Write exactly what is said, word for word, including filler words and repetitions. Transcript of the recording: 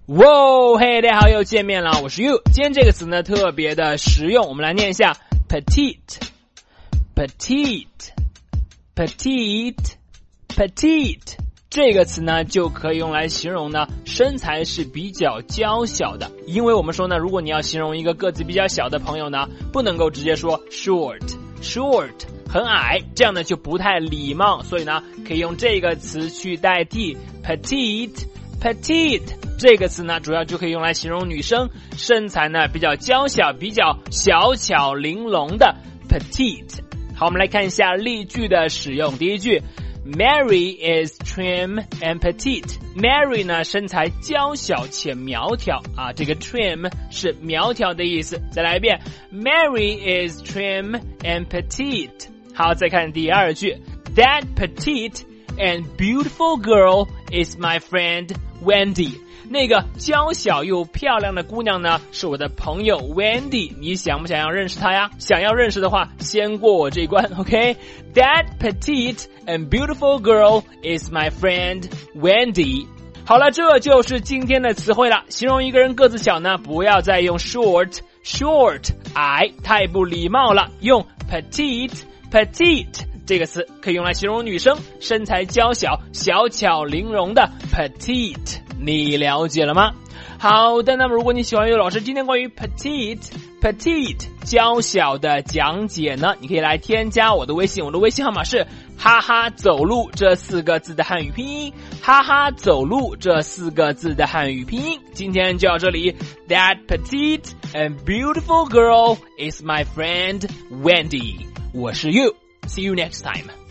哇，嘿，大家好，又见面了，我是 You。今天这个词呢特别的实用，我们来念一下 petite petite petite petite 这个词呢就可以用来形容呢身材是比较娇小的，因为我们说呢，如果你要形容一个个子比较小的朋友呢，不能够直接说 short short 很矮，这样呢就不太礼貌，所以呢可以用这个词去代替 petite petite 这个词呢主要就可以用来形容女生身材呢比较娇小比较小巧玲珑的 petite。 好，我们来看一下例句的使用。第一句， Mary is trim and petite。 Mary 呢身材娇小且苗条啊，这个 trim 是苗条的意思。再来一遍， Mary is trim and petite。 好，再看第二句， That petite and beautiful girl is my friend Wendy。 那个娇小又漂亮的姑娘呢是我的朋友 Wendy， 你想不想要认识她呀？想要认识的话先过我这一关 OK。 That petite and beautiful girl is my friend Wendy。 好了，这就是今天的词汇了。形容一个人个子小呢，不要再用 short short 矮，太不礼貌了，用 petite petite这个词可以用来形容女生身材娇小小巧玲珑的 petite， 你了解了吗？好的，那么如果你喜欢于老师今天关于 petite petite 娇小的讲解呢，你可以来添加我的微信，我的微信号码是哈哈走路这四个字的汉语拼音，哈哈走路这四个字的汉语拼音。今天就到这里。 That petite and beautiful girl is my friend Wendy。 我是 You，See you next time.